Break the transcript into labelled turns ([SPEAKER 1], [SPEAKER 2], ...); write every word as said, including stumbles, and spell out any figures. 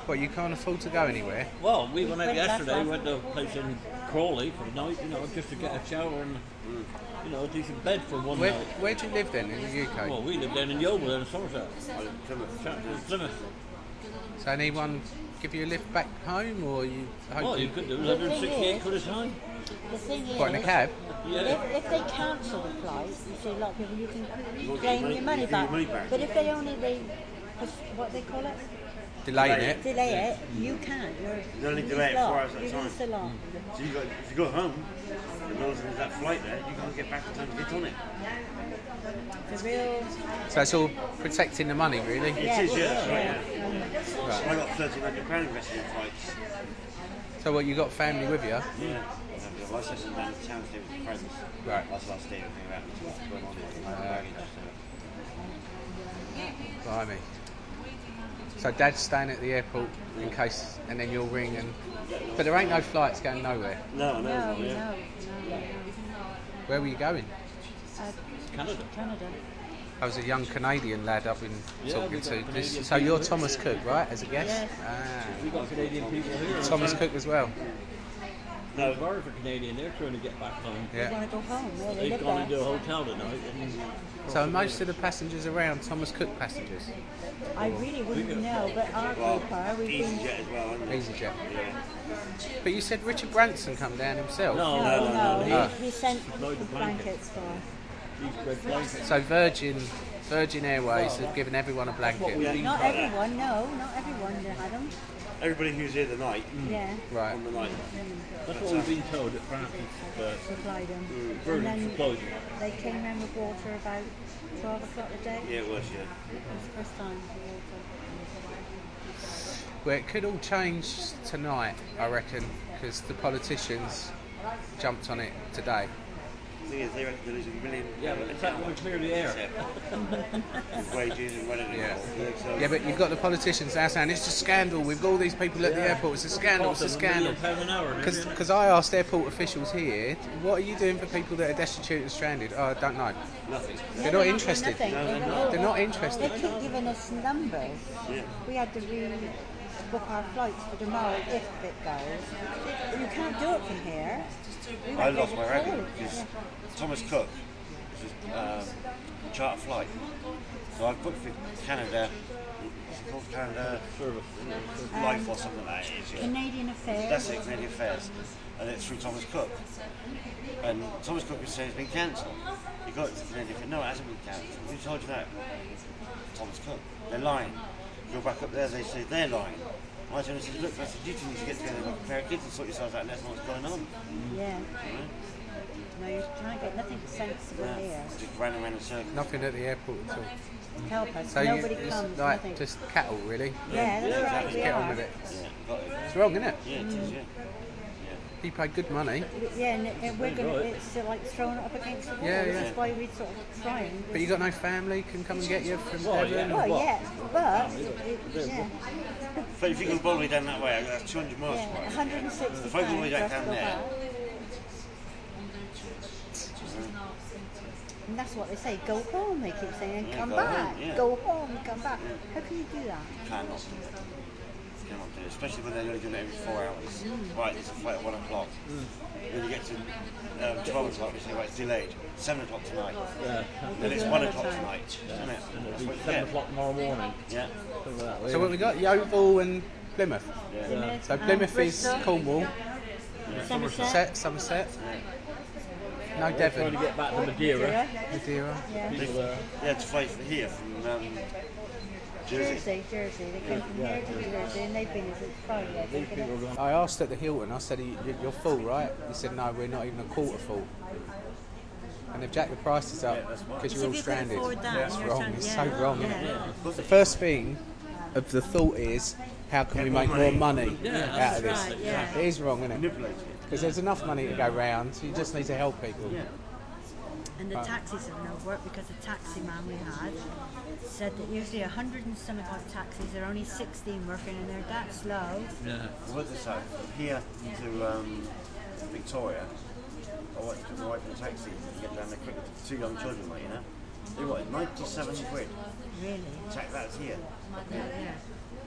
[SPEAKER 1] What, you can't afford to go anywhere?
[SPEAKER 2] Well, we went out
[SPEAKER 3] Went last
[SPEAKER 2] yesterday.
[SPEAKER 3] night.
[SPEAKER 2] We went to a place in Crawley for the night, you know, just to get a shower and, you know, a decent bed for one
[SPEAKER 1] Where,
[SPEAKER 2] night.
[SPEAKER 1] where do you live then, in the U K?
[SPEAKER 2] Well, we lived down in Yeovil, down in Somerset.
[SPEAKER 4] Plymouth.
[SPEAKER 2] Plymouth. Plymouth.
[SPEAKER 1] So anyone give you a lift back home, or you hope
[SPEAKER 2] Well, you
[SPEAKER 1] you...
[SPEAKER 2] could do one hundred sixty-eight quid a time.
[SPEAKER 3] The thing is,
[SPEAKER 1] What, in a cab?
[SPEAKER 2] Yeah.
[SPEAKER 3] if, if they cancel the flight, you see a lot of people, you can
[SPEAKER 4] won't
[SPEAKER 3] claim
[SPEAKER 4] get
[SPEAKER 3] your
[SPEAKER 4] money-
[SPEAKER 3] money
[SPEAKER 4] you get
[SPEAKER 3] back.
[SPEAKER 4] your money back.
[SPEAKER 3] But if they only, they, what they call it?
[SPEAKER 1] Delaying it?
[SPEAKER 3] Delay it, you can't. You're,
[SPEAKER 4] You only
[SPEAKER 3] you
[SPEAKER 4] delay it
[SPEAKER 3] lose
[SPEAKER 4] four
[SPEAKER 3] lot.
[SPEAKER 4] hours at a
[SPEAKER 3] You
[SPEAKER 4] time.
[SPEAKER 3] lose a lot.
[SPEAKER 4] So you got, if you go home, and there's that flight there, you can't get back in time to get on it.
[SPEAKER 3] The real,
[SPEAKER 1] So it's all protecting the money, really?
[SPEAKER 3] yeah,
[SPEAKER 4] is, yeah, that's right,
[SPEAKER 3] yeah.
[SPEAKER 4] So I got thirteen hundred pounds invested in flights.
[SPEAKER 1] So what, you got family with you?
[SPEAKER 4] Yeah. I was sitting down in town to stay with friends.
[SPEAKER 1] Right.
[SPEAKER 4] That's the last day everything about what's going on with my baggage. So.
[SPEAKER 1] Blimey. So Dad's staying at the airport in case, and then you'll ring and... But there ain't no flights going nowhere.
[SPEAKER 4] No, no,
[SPEAKER 3] No,
[SPEAKER 4] no.
[SPEAKER 3] no,
[SPEAKER 4] Yeah.
[SPEAKER 3] no.
[SPEAKER 1] Where were you going?
[SPEAKER 3] Uh,
[SPEAKER 2] Canada.
[SPEAKER 3] Canada.
[SPEAKER 1] I was a young Canadian lad I've been
[SPEAKER 2] Yeah,
[SPEAKER 1] talking
[SPEAKER 2] we got
[SPEAKER 1] to.
[SPEAKER 2] Canadian
[SPEAKER 1] This, so you're Thomas Cook, right, as a guest?
[SPEAKER 3] Yes.
[SPEAKER 2] We
[SPEAKER 1] Ah.
[SPEAKER 2] got Canadian people here.
[SPEAKER 1] Thomas Cook as well.
[SPEAKER 2] No, as far as for Canadian, they're trying to get back home.
[SPEAKER 3] They
[SPEAKER 1] Yeah.
[SPEAKER 3] want to go home. Well, they
[SPEAKER 2] They've
[SPEAKER 3] live
[SPEAKER 2] gone
[SPEAKER 3] there.
[SPEAKER 2] into a hotel tonight. And
[SPEAKER 1] So most of the passengers around Thomas Cook passengers?
[SPEAKER 3] I really wouldn't know, but our
[SPEAKER 4] Well,
[SPEAKER 3] group are. We've been.
[SPEAKER 4] EasyJet as well, isn't it?
[SPEAKER 1] EasyJet.
[SPEAKER 4] Yeah.
[SPEAKER 1] But you said Richard Branson come down himself?
[SPEAKER 2] no,
[SPEAKER 3] No, no,
[SPEAKER 1] no.
[SPEAKER 3] he, he sent
[SPEAKER 2] Load
[SPEAKER 3] the
[SPEAKER 2] of blankets.
[SPEAKER 3] blankets for.
[SPEAKER 2] these red blankets.
[SPEAKER 1] So Virgin Virgin Airways have given everyone a blanket.
[SPEAKER 4] Yeah.
[SPEAKER 3] Not everyone, no, not everyone had them.
[SPEAKER 4] Everybody who's here tonight,
[SPEAKER 3] Yeah,
[SPEAKER 1] Right.
[SPEAKER 4] on the night.
[SPEAKER 2] That's what we've been told at Francis. Uh,
[SPEAKER 3] supplied them. And
[SPEAKER 2] Virgin
[SPEAKER 3] then
[SPEAKER 2] supplied.
[SPEAKER 3] they came round with water about twelve o'clock a day.
[SPEAKER 4] Yeah, it was, yeah.
[SPEAKER 3] It was the first time with water.
[SPEAKER 1] Well, it could all change tonight, I reckon, because the politicians jumped on it today.
[SPEAKER 4] The thing is, they reckon they're losing a million
[SPEAKER 2] Yeah, but it's that one clear the air.
[SPEAKER 4] with wages and running it
[SPEAKER 1] Yeah.
[SPEAKER 4] all. So
[SPEAKER 1] Yeah, but you've got the politicians now saying it's a scandal. We've got all these people at the airport. It's a scandal. It's a
[SPEAKER 2] Cost them
[SPEAKER 1] scandal.
[SPEAKER 2] million pound an hour, and everything.
[SPEAKER 1] Because I asked airport officials here, what are you doing for people that are destitute and stranded? Oh, I don't know.
[SPEAKER 4] nothing.
[SPEAKER 1] They're
[SPEAKER 3] Yeah,
[SPEAKER 1] not
[SPEAKER 3] doing
[SPEAKER 1] interested.
[SPEAKER 3] nothing.
[SPEAKER 4] No,
[SPEAKER 3] They
[SPEAKER 4] they're
[SPEAKER 3] were-
[SPEAKER 4] not.
[SPEAKER 1] They're not
[SPEAKER 3] They
[SPEAKER 1] interested.
[SPEAKER 3] keep giving us numbers.
[SPEAKER 4] Yeah.
[SPEAKER 3] We had to re-book our flights for tomorrow if it goes. You can't do it from here. We
[SPEAKER 4] I
[SPEAKER 3] won't be
[SPEAKER 4] lost
[SPEAKER 3] able
[SPEAKER 4] my
[SPEAKER 3] to
[SPEAKER 4] record
[SPEAKER 3] call.
[SPEAKER 4] because
[SPEAKER 3] Yeah.
[SPEAKER 4] Thomas Cook, this is um, charter flight. So I booked for Canada, what's it called? Canada
[SPEAKER 2] Service.
[SPEAKER 4] Life or something like that. It is, yeah.
[SPEAKER 3] Canadian Affairs.
[SPEAKER 4] That's it, Canadian Affairs. And it's through Thomas Cook. And Thomas Cook was saying it's been cancelled. You got it to Canadian Affairs. No, it hasn't been cancelled. Who told you that? Thomas Cook. They're lying. Go back up there, they say they're lying. I turned and said, look, I said, you two need to get together with a pair of kids and sort yourselves out and let us know what's going on.
[SPEAKER 3] Yeah. No, you're trying to get nothing sensible
[SPEAKER 4] Yeah.
[SPEAKER 3] here.
[SPEAKER 4] Just ran around in circles.
[SPEAKER 1] Nothing at the airport at all.
[SPEAKER 3] Help us.
[SPEAKER 1] So you,
[SPEAKER 3] Nobody
[SPEAKER 1] it's
[SPEAKER 3] comes.
[SPEAKER 1] like
[SPEAKER 3] nothing.
[SPEAKER 1] just cattle, really.
[SPEAKER 3] Yeah, that's right. We
[SPEAKER 1] Get on
[SPEAKER 3] are.
[SPEAKER 1] with it.
[SPEAKER 4] Yeah, got it.
[SPEAKER 1] It's wrong, isn't it?
[SPEAKER 4] Yeah, it is, yeah.
[SPEAKER 1] He paid good money,
[SPEAKER 3] Yeah, and, and we're gonna. It's uh, like thrown up against the wall.
[SPEAKER 1] Yeah,
[SPEAKER 3] This
[SPEAKER 1] yeah.
[SPEAKER 3] is why we sort of trying.
[SPEAKER 1] but you got no family can come and get you from
[SPEAKER 2] Well,
[SPEAKER 1] Devon.
[SPEAKER 2] yeah.
[SPEAKER 3] Well,
[SPEAKER 2] What?
[SPEAKER 3] yes, but it, yeah,
[SPEAKER 4] But if you go all the way down that way, that's two hundred miles
[SPEAKER 3] yeah,
[SPEAKER 4] away.
[SPEAKER 3] one hundred sixty
[SPEAKER 4] If I go all the way
[SPEAKER 3] pounds
[SPEAKER 4] back
[SPEAKER 3] for us to
[SPEAKER 4] down
[SPEAKER 3] go
[SPEAKER 4] there,
[SPEAKER 3] back. And that's what they say. Go home. They keep saying,
[SPEAKER 4] Yeah,
[SPEAKER 3] come
[SPEAKER 4] go
[SPEAKER 3] back.
[SPEAKER 4] home, yeah.
[SPEAKER 3] Go home. Come back. How can you do that?
[SPEAKER 4] cannot do it. Cannot do it, especially when they're only doing it every four hours. Right, it's a flight at one o'clock. When you get to um, twelve o'clock, they say, right, it's delayed. Seven o'clock tonight.
[SPEAKER 2] Yeah.
[SPEAKER 4] Then it's one o'clock tonight, isn't it?
[SPEAKER 2] And
[SPEAKER 4] That's
[SPEAKER 2] it'll
[SPEAKER 4] what
[SPEAKER 2] be
[SPEAKER 4] you
[SPEAKER 2] seven
[SPEAKER 4] get.
[SPEAKER 2] o'clock tomorrow morning.
[SPEAKER 4] Yeah.
[SPEAKER 2] Something like that.
[SPEAKER 1] So what we got? Yeovil and Plymouth.
[SPEAKER 4] Yeah.
[SPEAKER 1] So
[SPEAKER 3] Um,
[SPEAKER 1] Plymouth is
[SPEAKER 3] Bristol,
[SPEAKER 1] Cornwall,
[SPEAKER 3] Somerset.
[SPEAKER 1] Set, Somerset. No
[SPEAKER 2] Trying to
[SPEAKER 1] Devon.
[SPEAKER 2] get back to Madeira.
[SPEAKER 3] Madeira.
[SPEAKER 1] Madeira.
[SPEAKER 3] Yeah.
[SPEAKER 2] People, uh,
[SPEAKER 4] They had to fly from here, from um, Jersey.
[SPEAKER 3] Jersey, Jersey. They came from here to Jersey, and they've been here since Friday. I
[SPEAKER 2] these
[SPEAKER 3] think.
[SPEAKER 2] people are
[SPEAKER 3] isn't it?
[SPEAKER 2] going.
[SPEAKER 1] I asked at the Hilton, I said, "You- you're full, right? He said, no, we're not even a quarter full. And they've jacked the prices up because you're all
[SPEAKER 3] If you can
[SPEAKER 1] stranded.
[SPEAKER 3] afford that,
[SPEAKER 1] It's
[SPEAKER 3] you're
[SPEAKER 1] wrong,
[SPEAKER 3] stranded,
[SPEAKER 1] it's
[SPEAKER 3] yeah.
[SPEAKER 1] so wrong, isn't
[SPEAKER 3] Yeah.
[SPEAKER 1] it? The first thing of the thought is, how can we make more money out of this?
[SPEAKER 3] right, yeah.
[SPEAKER 1] It is wrong, isn't it?
[SPEAKER 4] Manipulated.
[SPEAKER 1] Because there's enough money to go round, so you just need to help people.
[SPEAKER 3] And the taxis have no work because the taxi man we had said that usually a hundred and some odd taxis, there are only sixteen working, and they're that slow.
[SPEAKER 2] Yeah.
[SPEAKER 4] I worked this out from here to um, Victoria. I worked to my wife in a taxi to get down there quick with two young children, like, you know. They wanted ninety-seven quid.
[SPEAKER 3] Really?
[SPEAKER 4] Tax that's here.
[SPEAKER 3] Yeah, yeah.